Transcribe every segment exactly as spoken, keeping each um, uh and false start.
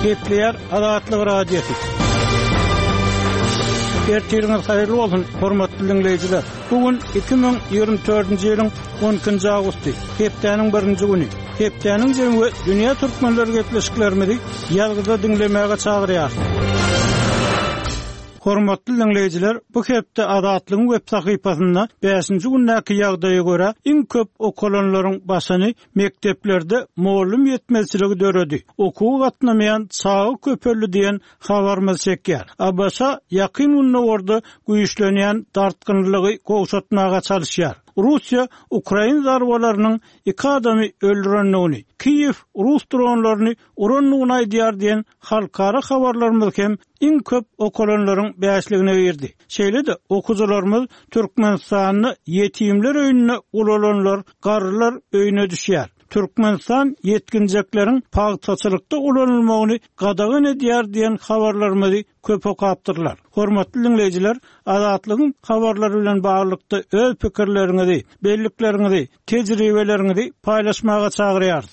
Kepler Azatlyk Radiosu. Ertiriniz hayırlı olsun, hormatly dinleyijiler. Bugün iki bin ýygrimi dördünji ýylyň on ikinji awgusty, hepdeniň birinji güni. Hepdeniň jemgy dünýä türkmenleri gepleşiklerimizi ýalgyda dinlemäge çagyrýar. Hormatly dinleyijiler, bu hepde Azatlygyň web sahypasynda beşinji günnäki ýagdaýa görä iň köp okulanlaryň başyny mekteplerde mollum ýetmezçiligi döredi. Okuw gatnamaýan çağı köpelli diýen habarmy çekýär. Abaşa ýakyn unnawrda güýçlenýän dartgynlygy gowşatmaga çalyşýar. Russiya Ukraina zarbalarynyň iki adamy öldürenligini, Kiyev Rus dronlaryny uranlygyny aýdýar diýen halkara habarlarymyz hem iň köp okulanlaryň bäşligine berdi. Şeýle-de okuwçylarymyz Türkmenistanyny ýetimler öýüne ulalanlar, garrylar öýüne düşýär. Türkmenistan yetkinjeklerin pagtaçylykda ulanylmagyny gadagan edýär diýen habarlarymyzy köp okapdyrlar. Hormatly dinleyijiler, Azatlygyň habarlary bilen baglykda öz pikirleriňizi, belliklerinizi, tejribelerinizi paýlaşmaga çagyrýar.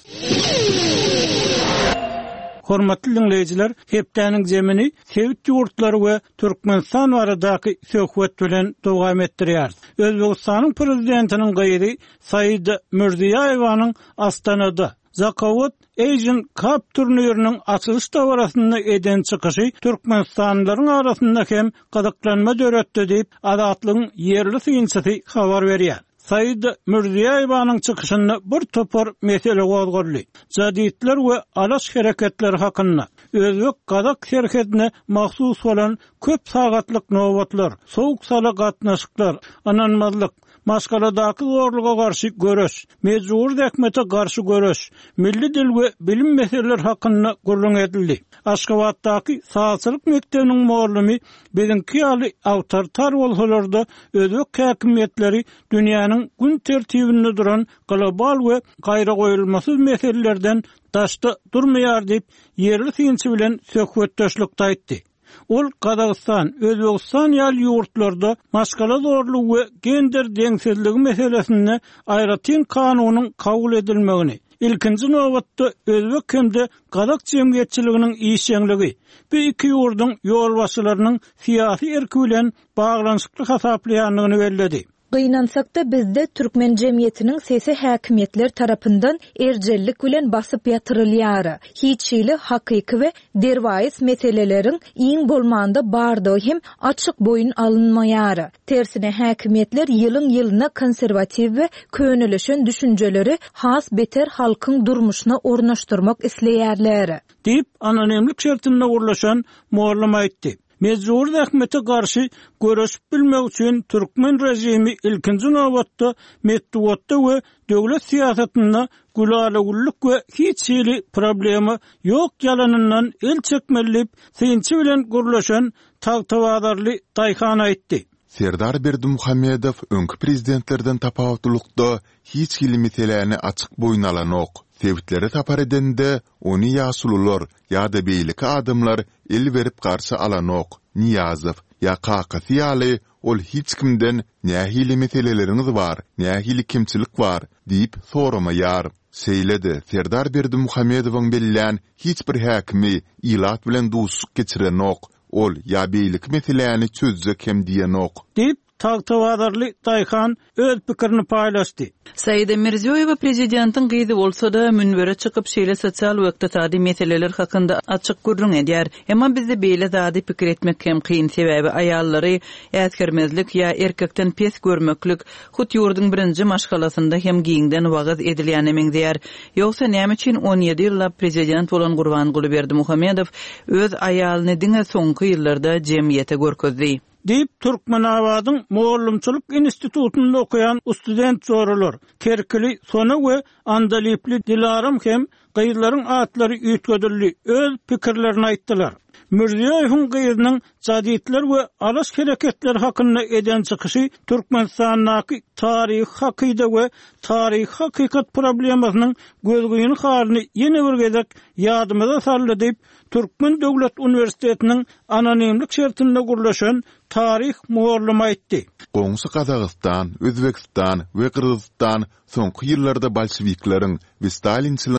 Hormatly dinleyijiler, hepdeniň jemini Sewit ýurtlary we Türkmenistan aradaky söhbet bilen dowam etdirýär. Özbegistanyň prezidentiniň gaýry Said Mirziýoýewiň Astanada Zakowat Asian Cup turniriniň açylyş dowrasyna eden çykyşy Türkmenistanlylaryň arasynda hem gazaklanma döretdi diýip Azatlygyň ýerli synçysy habar berýär. Said Mirziýoýewiň çykyşynda bir topar mesele gozgorly. Jadidler we alaş hereketleri hakynda özbek gazak hereketine mahsus bolan köp sagatlyk nowatlar, sowuk sala gatnaşyklar, ananmazlyk, maşgaladaky zorluga garşy görüş, mejbur häkmete garşy görüş, milli dil we bilim meseleleri hakynda gurulun edildi. Aşgabatdaky sağçylyk mektebiniň muallimi bilinki ýaly awtoritar bolsalarda özbek häkimetleri dünýäniň gün tertibinde duran global we gaýra goýulmasy meselelerden daşda durmaýar diýip ýerli synçy bilen söhbetdeşlikde aýtdy. Ol Kazakistan, Özbekistan ýaly ýurtlarda maşgala zorlugy we gender deňsizligi meselesini aýratyn kanunyň kabul edilmegini, ilkinji nowatda özbek hemde Kazak jemgyýetçiliginiň işçiligi, bu iki ýurduň ýolbaşçylarynyň syýasy erki bilen baglanyşykly hasaplaýanlygyny belledi. Gynansak-da bizde Türkmen jemgyýetiniň sesi häkimetler tarapyndan erjellik bilen basyp ýatyrylýar. Hiç ýyly hakyky we derwaýys meseleleriň iň bolmanda bardygy hem açyk boyun alınmaýar. Tersine häkimetler ýylyň ýylyna konserwatiw we könüleşen düşünjeleri has beter halkyň durmuşyna ornaşdyrmak isleýärler. Diýip anonimlik şertinde urlaşan muallim aýtdy. Mejbur häkmete garşy görüşip bilmek üçin Türkmen rejimi ilkinji nowatda metduatda we döwlet siýasatynda gülalyglyk we hiç ýyly problemi ýok ýalanyndan el çekmelip synçy bilen gurlaşan tagtawadarly Taýhan aýtdy. Serdar Berdimuhammedow öňkü prezidentlerden tapawutlykda hiç ýyly meselelerini açyk boyun alan ok. Sevitlere tapar edende onu ýasululor ýa-da beýleki adamlar el berip garşy alan ok. Niýazow ýa Kakasy ýaly ol hiç kimden nähili meseleleriniz bar, nähili kimçilik bar diýip soramaýar. Seýledi, Serdar Berdimuhammedowyň belläň hiç bir häkimi ilat bilen duşuk geçiren ok. Ol ýa beýleki meselelerini çözjek hem diýen ok. Diýip Tagtawadarly Taýhan öz pikirini paýlaşdy. Said Mirziýoýew prezidentiň gyzy bolsa da münbere çykyp şeýle sosial we ykdysady meseleler hakynda açyk gurrun edýär. Emma bizde beýle zady pikir etmek hem kyn sebäbi aýallary ätkermezlik ýa erkekden pes görmeklik hut ýurduň birinji maşgalasynda hem giňden wagaz edilýän emengdiýär. Ýogsa näme üçin on ýedi ýylda prezident bolan Gurbanguly Berdimuhammedow öz aýalyny diňe soňky ýyllarda jemgyýete görkezdi. Diýip Türkmen awadyň Muallimçilik institutunda okuyan student soralar. Kerkili Sona we Andalipli Dilaram hem gyýlaryň atlary üýtgedildi, öz pikirlerini aýtdylar. Mirziýoýewiň gyýynyň jadidler we alaş hereketleri hakynda eden çykyşy Türkmenistanyň taryhy hakyda we taryhy hakykat problemasynyň gözgüýüni halyny ýene bir gezek ýadymyza saldy diýip Türkmen Döwlet Uniwersitetiniň anonimlik şertinde gurlaşan tarih muallimi aýtdy. Goňsy Kazakystan, Özbekistan we Kyrgyzstan soňky ýyllarda bolşewikleriň we Stalinçylygyň